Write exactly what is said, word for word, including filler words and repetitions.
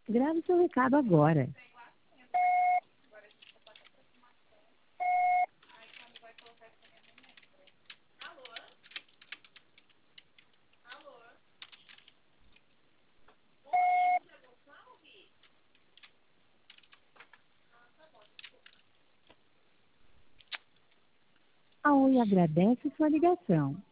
Grave seu recado agora. A Oi agradece sua ligação.